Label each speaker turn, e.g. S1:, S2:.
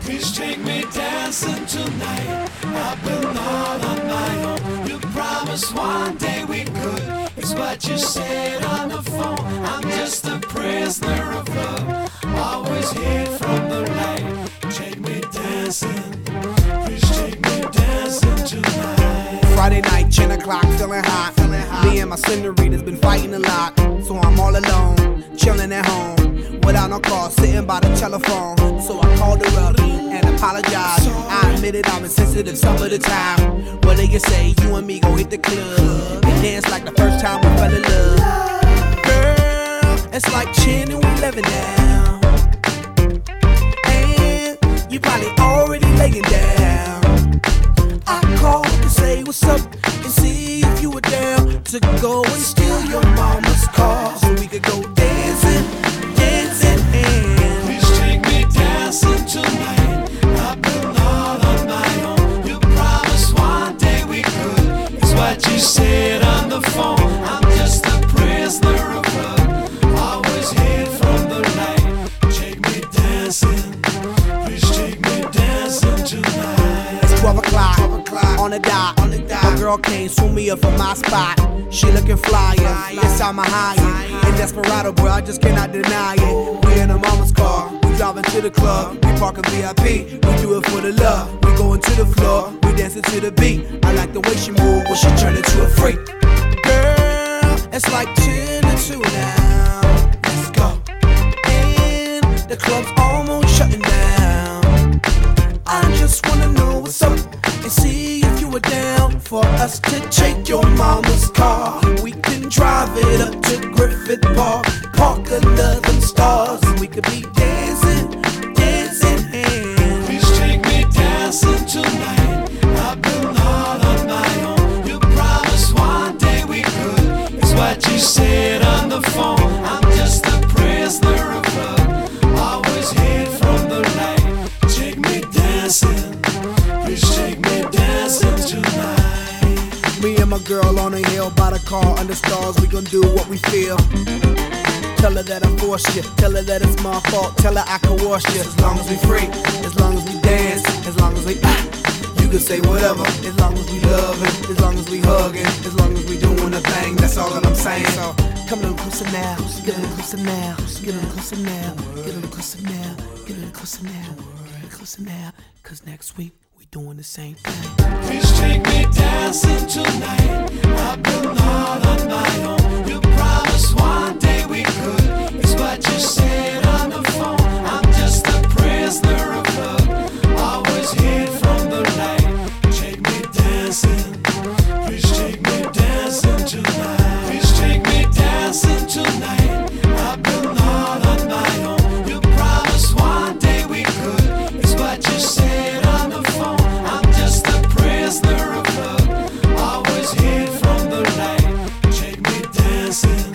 S1: Please take me dancing tonight. I've been all on my own. You promised one day we could. It's what you said on the phone. I'm just a prisoner of love. Always hid from the light. Take me dancing. Please take me dancing tonight.
S2: Friday night, 10 o'clock, feeling hot. Me and my senoritas been fighting a lot. So I'm all alone, chilling at home, without no call, sitting by the telephone. So I called her up and apologized. I admitted I'm insensitive some of the time. What they can say, you and me gon' hit the club and dance like the first time we fell in love. Girl, it's like 10 and 11 now, and you probably already laying down. I called to say what's up and see if you were down to go and steal your mama's car so we could go dancing, dancing.
S1: Please take me dancing tonight. I've been all on my own. You promised one day we could. It's what you said on the phone. I'm just a prisoner of love. Always hid from the light. Take me dancing. Please take me dancing tonight.
S2: It's 12 o'clock on the dot. My girl came, swoop me up from my spot. She looking flyer, inside my Hyatt. In Desperado, bro, I just cannot deny it. We in her mama's car, we driving to the club. We parking VIP, we do it for the love. We going to the floor, we dancing to the beat. I like the way she move when she turn into a freak. Girl, it's like 10 to 2 now. Let's go. And the club's almost shutting down. I just wanna know what's up and see if you were down for us to take your mama's car. We can drive it up to Griffith Park, park under them stars, and we could be dancing, dancing.
S1: Please take me dancing tonight. I've been all on my own. You promised one day we could. It's what you said on the phone. I'm just a prisoner of love. Always hid from the light. Take me dancing. Please take me dancing tonight.
S2: Me and my girl on a hill by the car under stars, we gon' do what we feel. Tell her that I forced you, tell her that it's my fault, tell her I can wash you. As long as we free, as long as we dance, as long as we you can say whatever, as long as we loving, as long as we hugging, as long as we doing a thing, that's all that I'm saying. So come a little closer now, get a little closer now, get a little closer now, get a little closer now, get a little closer now, get a little closer now, cause next week we doing the same thing.
S1: Please take me dancing tonight. I've been all on my own. You promised one day we could. It's what you said on the phone. I'm just a prisoner of love. Always hid from the light. Take me dancing. Please take me dancing tonight. Please take me dancing tonight. I've been all on my own. You promised one day we could. It's what you said on the phone. I'm just a prisoner of love. Always hid from the light. Take me dancing.